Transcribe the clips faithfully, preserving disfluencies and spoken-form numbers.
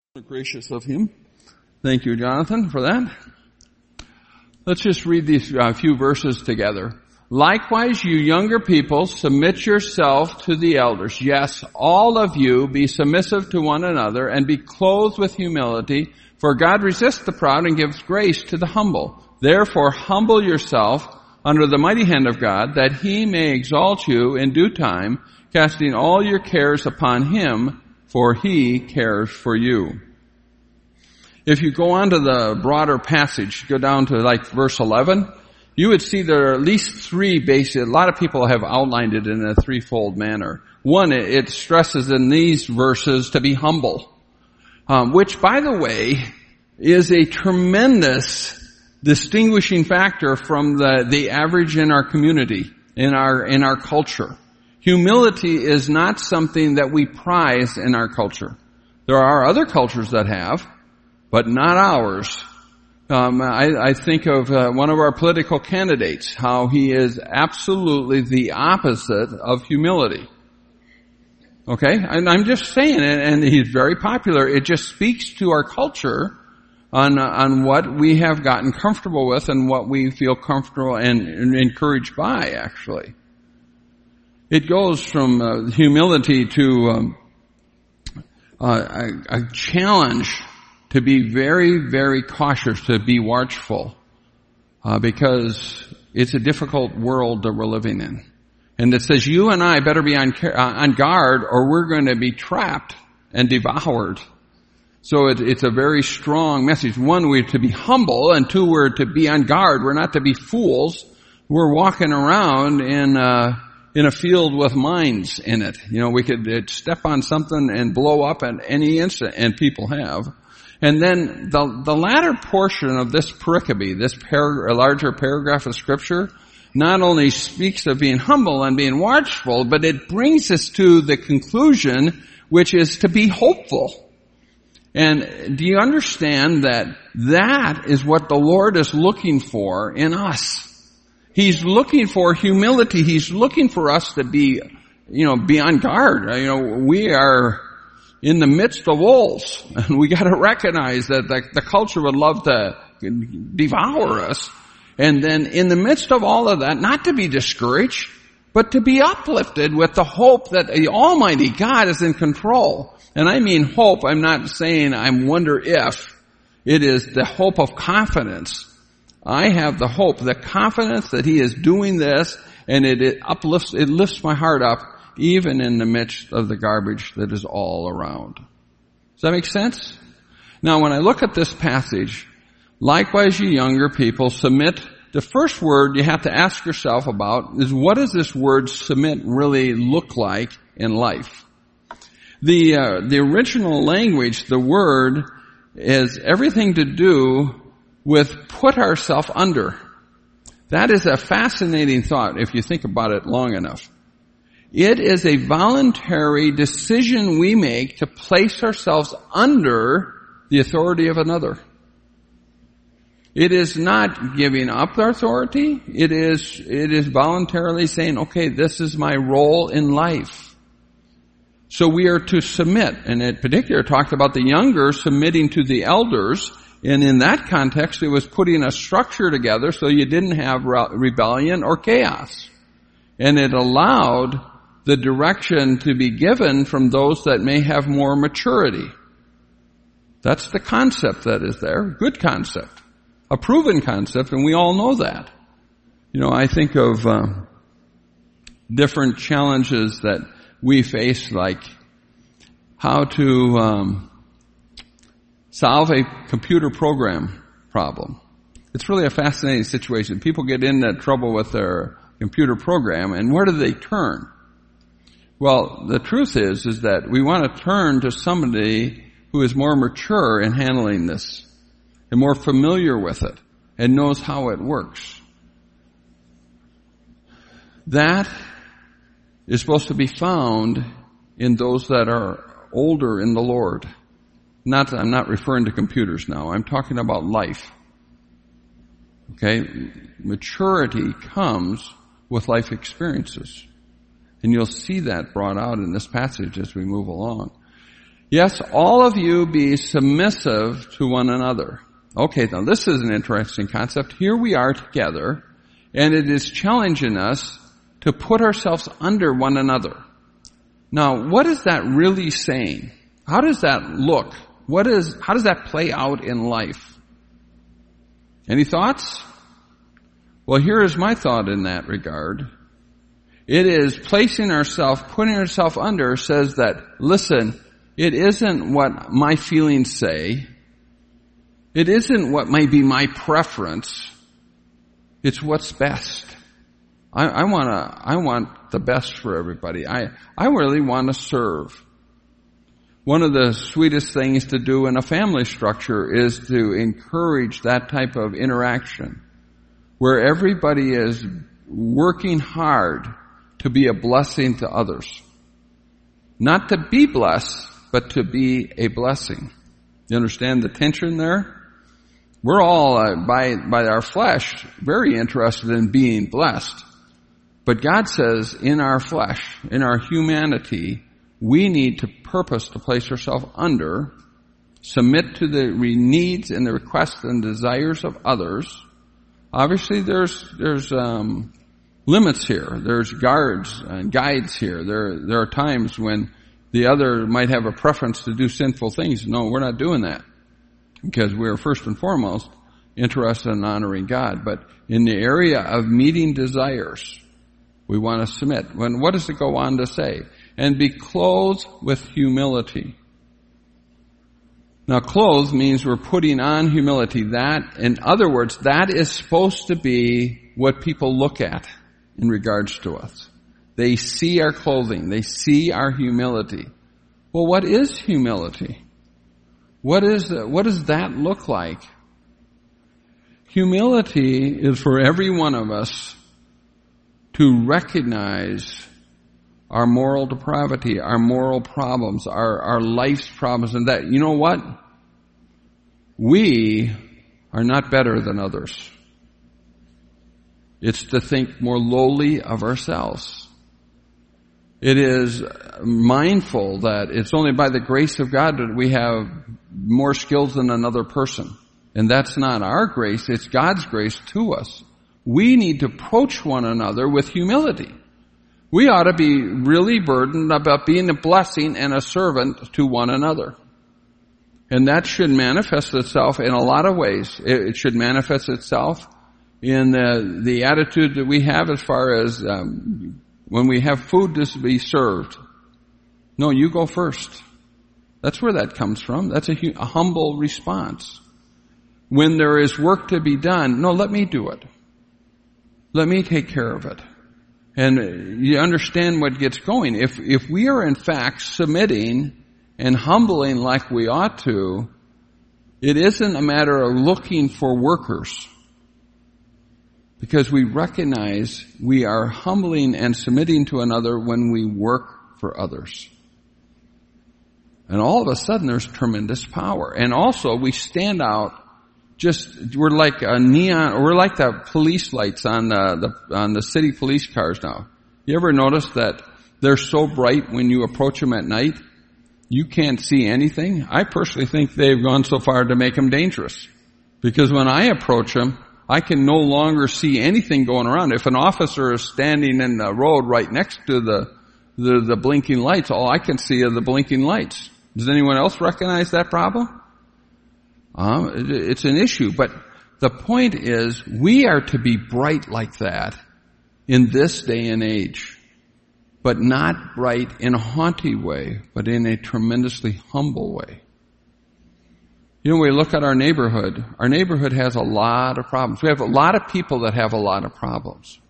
Gracious of him. Thank you, Jonathan, for that. Let's just read these uh, few verses together. Likewise, you younger people, submit yourself to the elders. Yes, all of you be submissive to one another and be clothed with humility, for God resists the proud and gives grace to the humble. Therefore, humble yourself under the mighty hand of God, that he may exalt you in due time, casting all your cares upon him, for he cares for you. If you go on to the broader passage, go down to like verse eleven, you would see there are at least three basic, a lot of people have outlined it in a threefold manner. One, it stresses in these verses to be humble, um, which, by the way, is a tremendous distinguishing factor from the, the average in our community, in our, in our culture. Humility is not something that we prize in our culture. There are other cultures that have, but not ours. Um, I, I think of uh, one of our political candidates, how he is absolutely the opposite of humility. Okay? And I'm just saying it, and he's very popular. It just speaks to our culture on, uh, on what we have gotten comfortable with and what we feel comfortable and, and encouraged by, actually. It goes from uh, humility to um, uh, a, a challenge to be very, very cautious, to be watchful, uh, because it's a difficult world that we're living in. And it says you and I better be on, uh, on guard, or we're going to be trapped and devoured. So it, it's a very strong message. One, we're to be humble, and two, we're to be on guard. We're not to be fools. We're walking around in uh in a field with mines in it. You know, we could uh, step on something and blow up at any instant, and people have. And then the, the latter portion of this pericope, this par- larger paragraph of Scripture, not only speaks of being humble and being watchful, but it brings us to the conclusion, which is to be hopeful. And do you understand that that is what the Lord is looking for in us? He's looking for humility. He's looking for us to be, you know, be on guard. You know, we are in the midst of wolves, and we got to recognize that the, the culture would love to devour us. And then in the midst of all of that, not to be discouraged, but to be uplifted with the hope that the Almighty God is in control. And I mean hope. I'm not saying I wonder if. It is the hope of confidence. I have the hope, the confidence that He is doing this, and it, it uplifts, it lifts my heart up, even in the midst of the garbage that is all around. Does that make sense? Now, when I look at this passage, likewise, you younger people, submit. The first word you have to ask yourself about is, what does this word submit really look like in life? The uh, the original language, the word, is everything to do with put ourselves under. That is a fascinating thought if you think about it long enough. It is a voluntary decision we make to place ourselves under the authority of another. It is not giving up our authority. It is, it is voluntarily saying, okay, this is my role in life. So we are to submit. And in particular, talked about the younger submitting to the elders. And in that context, it was putting a structure together so you didn't have rebellion or chaos. And it allowed the direction to be given from those that may have more maturity. That's the concept that is there. Good concept. A proven concept, and we all know that. You know, I think of uh, different challenges that we face, like how to um, solve a computer program problem. It's really a fascinating situation. People get into trouble with their computer program, and where do they turn? Well, the truth is, is that we want to turn to somebody who is more mature in handling this and more familiar with it and knows how it works. That is supposed to be found in those that are older in the Lord. Not, I'm not referring to computers now. I'm talking about life. Okay? Maturity comes with life experiences. And you'll see that brought out in this passage as we move along. Yes, all of you be submissive to one another. Okay, now this is an interesting concept. Here we are together, and it is challenging us to put ourselves under one another. Now, what is that really saying? How does that look? What is, how does that play out in life? Any thoughts? Well, here is my thought in that regard. It is placing ourselves, putting ourselves under says that, listen, it isn't what my feelings say. It isn't what may be my preference. It's what's best. I, I wanna, I want the best for everybody. I, I really want to serve. One of the sweetest things to do in a family structure is to encourage that type of interaction where everybody is working hard to be a blessing to others. Not to be blessed, but to be a blessing. You understand the tension there? We're all, uh, by, by our flesh, very interested in being blessed. But God says in our flesh, in our humanity, we need to purpose to place ourselves under, submit to the needs and the requests and desires of others. Obviously there's, there's, um, limits here. There's guards and guides here. There, there are times when the other might have a preference to do sinful things. No, we're not doing that because we're first and foremost interested in honoring God. But in the area of meeting desires, we want to submit. When, what does it go on to say? And be clothed with humility. Now, clothed means we're putting on humility. That, in other words, that is supposed to be what people look at in regards to us. They see our clothing. They see our humility. Well, what is humility? What is, what does that look like? Humility is for every one of us to recognize our moral depravity, our moral problems, our, our life's problems, and that, you know what? We are not better than others. It's to think more lowly of ourselves. It is mindful that it's only by the grace of God that we have more skills than another person. And that's not our grace, it's God's grace to us. We need to approach one another with humility. We ought to be really burdened about being a blessing and a servant to one another. And that should manifest itself in a lot of ways. It should manifest itself in the, the attitude that we have as far as um, when we have food to be served. No, you go first. That's where that comes from. That's a, a humble response. When there is work to be done, no, let me do it. Let me take care of it. And you understand what gets going. If, if we are in fact submitting and humbling like we ought to, it isn't a matter of looking for workers. Because we recognize we are humbling and submitting to another when we work for others. And all of a sudden there's tremendous power. And also we stand out just, we're like a neon, we're like the police lights on the, the, on the city police cars now. You ever notice that they're so bright when you approach them at night, you can't see anything? I personally think they've gone so far to make them dangerous. Because when I approach them, I can no longer see anything going around. If an officer is standing in the road right next to the, the, the blinking lights, all I can see are the blinking lights. Does anyone else recognize that problem? Um, it's an issue, but the point is we are to be bright like that in this day and age, but not bright in a haughty way, but in a tremendously humble way. You know, when we look at our neighborhood, our neighborhood has a lot of problems. We have a lot of people that have a lot of problems.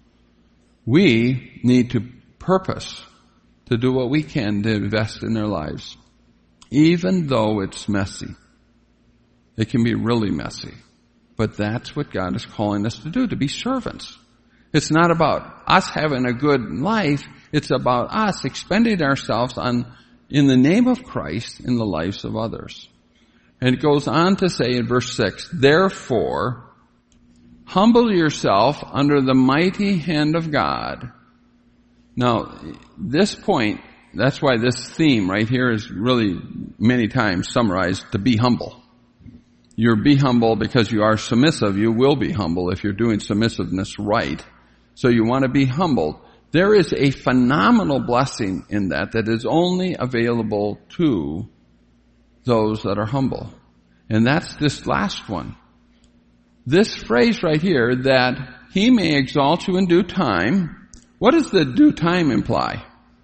We need to purpose to do what we can to invest in their lives, even though it's messy. It can be really messy. But that's what God is calling us to do, to be servants. It's not about us having a good life. It's about us expending ourselves on, in the name of Christ, in the lives of others. And it goes on to say in verse six, therefore, humble yourself under the mighty hand of God. Now, this point that's why this theme right here is really many times summarized to be humble. You're be humble because you are submissive. You will be humble if you're doing submissiveness right. So you want to be humbled. There is a phenomenal blessing in that that is only available to those that are humble. And that's this last one. This phrase right here, that he may exalt you in due time. What does the due time imply?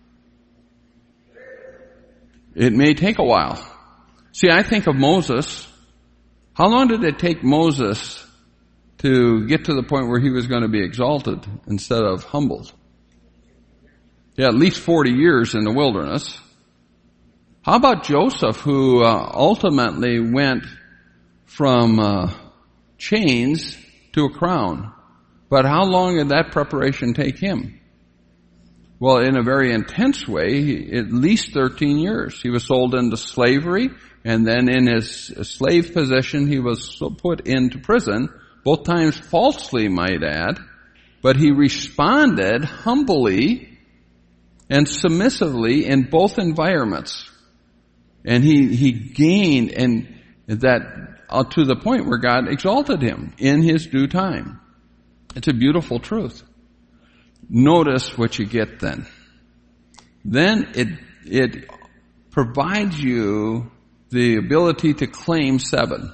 It may take a while. See, I think of Moses. How long did it take Moses to get to the point where he was going to be exalted instead of humbled? Yeah, at least forty years in the wilderness. How about Joseph, who uh, ultimately went from uh, chains to a crown? But how long did that preparation take him? Well, in a very intense way, at least thirteen years. He was sold into slavery, and then in his slave position, he was put into prison, both times falsely, might add, but he responded humbly and submissively in both environments. And he, he gained, and that uh, to the point where God exalted him in his due time. It's a beautiful truth. Notice what you get then. Then it, it provides you the ability to claim seven.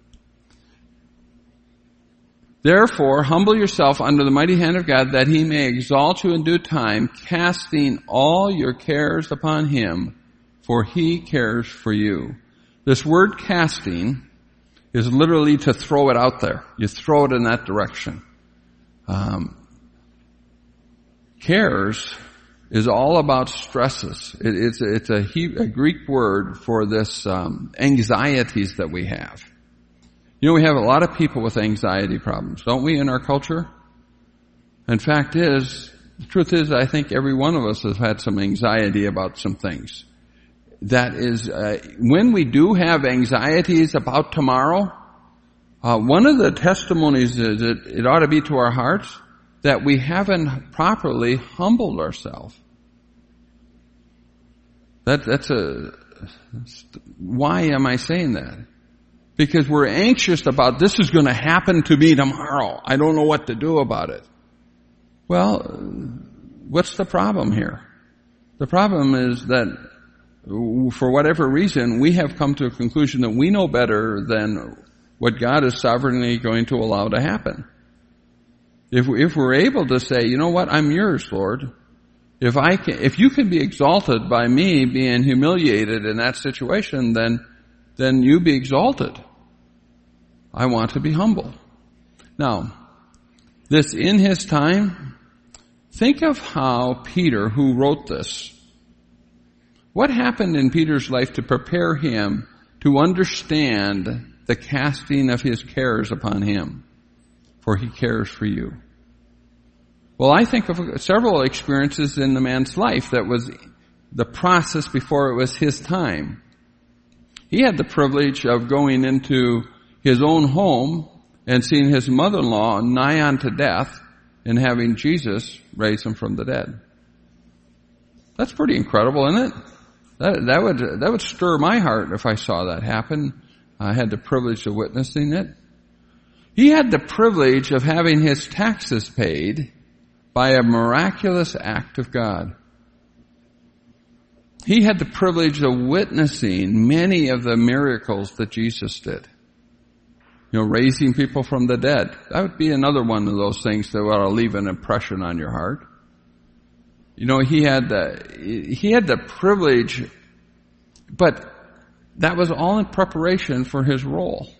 Therefore, humble yourself under the mighty hand of God, that he may exalt you in due time, casting all your cares upon him, for he cares for you. This word casting is literally to throw it out there. You throw it in that direction. Um, cares is all about stresses. It, it's, it's a, a Greek word for this um, anxieties that we have. You know, we have a lot of people with anxiety problems, don't we, in our culture? And fact is, the truth is, I think every one of us has had some anxiety about some things. That is, uh, when we do have anxieties about tomorrow, uh, one of the testimonies is that it ought to be to our hearts that we haven't properly humbled ourselves. That, that's a, why am I saying that? Because we're anxious about this is going to happen to me tomorrow. I don't know what to do about it. Well, what's the problem here? The problem is that for whatever reason, we have come to a conclusion that we know better than what God is sovereignly going to allow to happen. If, if we're able to say, you know what, I'm yours, Lord. If I can, if you can be exalted by me being humiliated in that situation, then, then you be exalted. I want to be humble. Now, this in his time, think of how Peter, who wrote this, what happened in Peter's life to prepare him to understand the casting of his cares upon him? For he cares for you. Well, I think of several experiences in the man's life that was the process before it was his time. He had the privilege of going into his own home and seeing his mother-in-law nigh unto death and having Jesus raise him from the dead. That's pretty incredible, isn't it? That, that would, that would stir my heart if I saw that happen. I had the privilege of witnessing it. He had the privilege of having his taxes paid by a miraculous act of God. He had the privilege of witnessing many of the miracles that Jesus did. You know, raising people from the dead. That would be another one of those things that ought to leave an impression on your heart. You know, he had the, he had the privilege, but that was all in preparation for his role.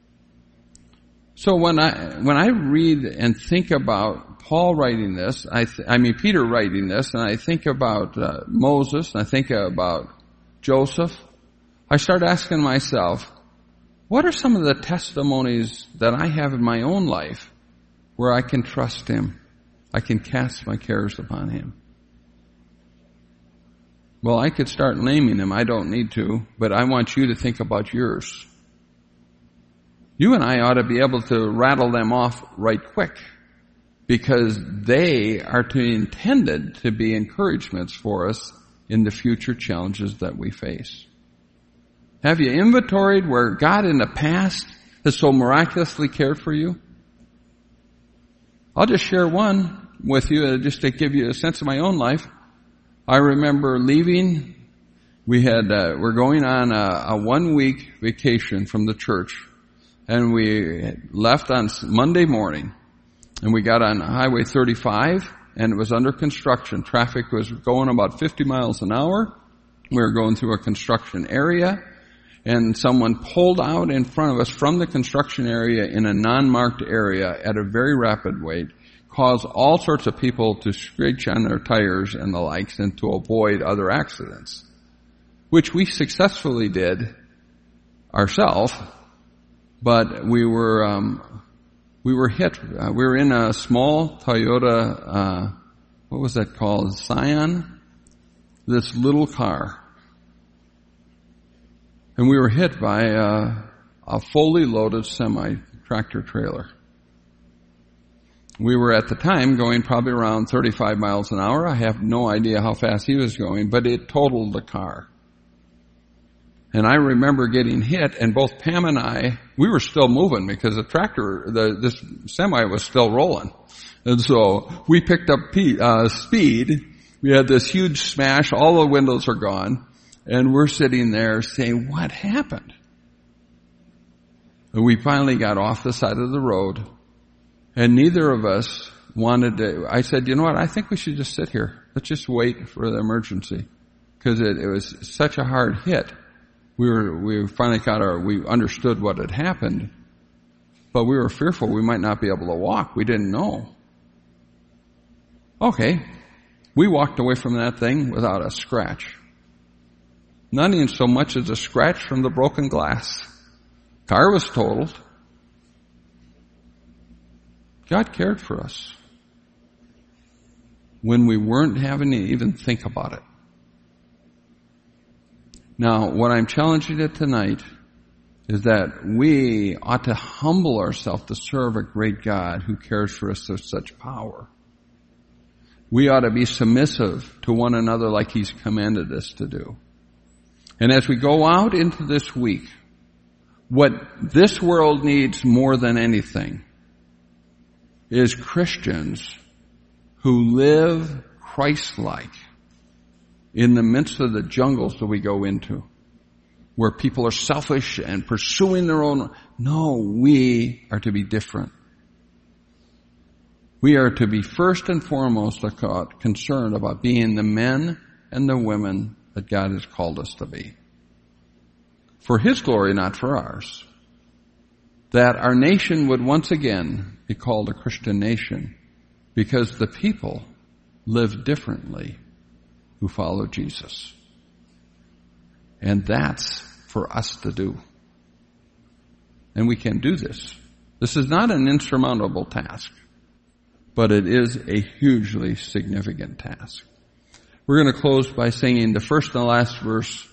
So when I, when I read and think about Paul writing this, I, th- I mean Peter writing this, and I think about uh, Moses, and I think about Joseph, I start asking myself, what are some of the testimonies that I have in my own life where I can trust him? I can cast my cares upon him. Well, I could start naming them. I don't need to, but I want you to think about yours. You and I ought to be able to rattle them off right quick, because they are to, intended to be encouragements for us in the future challenges that we face. Have you inventoried where God in the past has so miraculously cared for you? I'll just share one with you just to give you a sense of my own life. I remember leaving. We had, uh, we're going on a, a one week vacation from the church, and we left on Monday morning, and we got on Highway thirty-five, and it was under construction. Traffic was going about fifty miles an hour. We were going through a construction area, and someone pulled out in front of us from the construction area in a non-marked area at a very rapid rate, caused all sorts of people to screech on their tires and the likes and to avoid other accidents, which we successfully did ourselves, but we were um, we were hit. Uh, we were in a small Toyota, uh, what was that called, Scion? This little car. And we were hit by a, a fully loaded semi-tractor trailer. We were at the time going probably around thirty-five miles an hour. I have no idea how fast he was going, but it totaled the car. And I remember getting hit, and both Pam and I, we were still moving because the tractor, the, this semi was still rolling. And so we picked up uh, speed. We had this huge smash. All the windows are gone. And we're sitting there saying, what happened? And we finally got off the side of the road, and neither of us wanted to. I said, you know what, I think we should just sit here. Let's just wait for the emergency. Because it, it was such a hard hit. We were, we finally got our, we understood what had happened, but we were fearful we might not be able to walk. We didn't know. Okay. We walked away from that thing without a scratch. Not even so much as a scratch from the broken glass. Car was totaled. God cared for us when we weren't having to even think about it. Now, what I'm challenging you tonight is that we ought to humble ourselves to serve a great God who cares for us with such power. We ought to be submissive to one another like He's commanded us to do. And as we go out into this week, what this world needs more than anything is Christians who live Christ-like in the midst of the jungles that we go into, where people are selfish and pursuing their own. No, we are to be different. We are to be first and foremost concerned about being the men and the women that God has called us to be. For His glory, not for ours. That our nation would once again be called a Christian nation because the people live differently who follow Jesus. And that's for us to do. And we can do this. This is not an insurmountable task, but it is a hugely significant task. We're going to close by singing the first and the last verse